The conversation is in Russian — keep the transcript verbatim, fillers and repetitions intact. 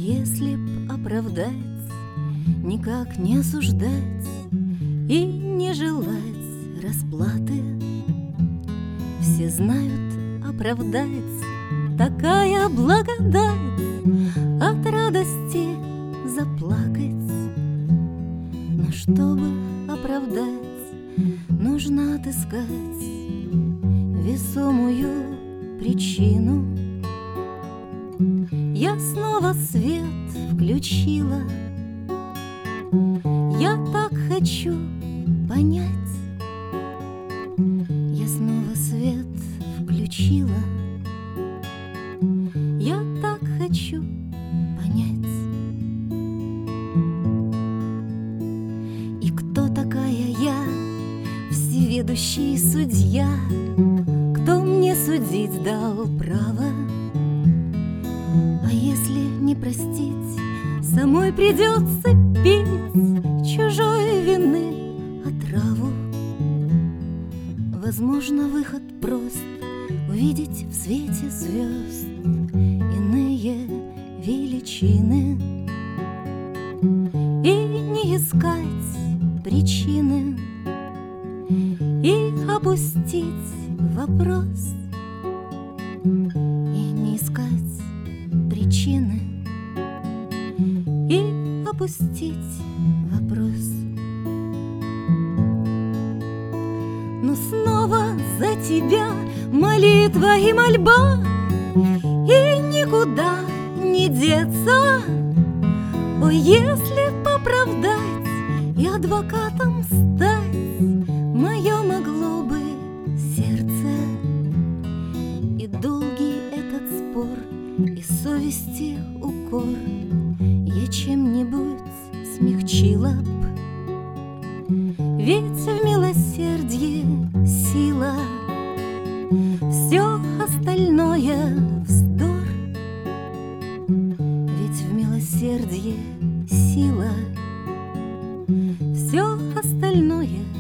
если б оправдать, никак не осуждать и не желать расплаты. Все знают, оправдать такая благодать, от радости заплакать. Но чтобы оправдать, нужно отыскать весомую причину. Я снова свет включила, я так хочу понять. Я снова свет включила, я так хочу понять. И кто такая я, всеведущий судья? Кто мне судить дал право? А если не простить, самой придется пить чужой вины отраву. Возможно, выход прост — увидеть в свете звезд иные величины и не искать причины, и опустить вопрос, и не искать причины, и опустить вопрос. Но снова за тебя молитва и мольба, и никуда не деться. О, если поправдать и адвокатом стать, мое могло бы сердце. И долгий этот спор, и совести укор я чем-нибудь смягчила б. Ведь в милосердье сила, все остальное вздор. Ведь в милосердье сила, все остальное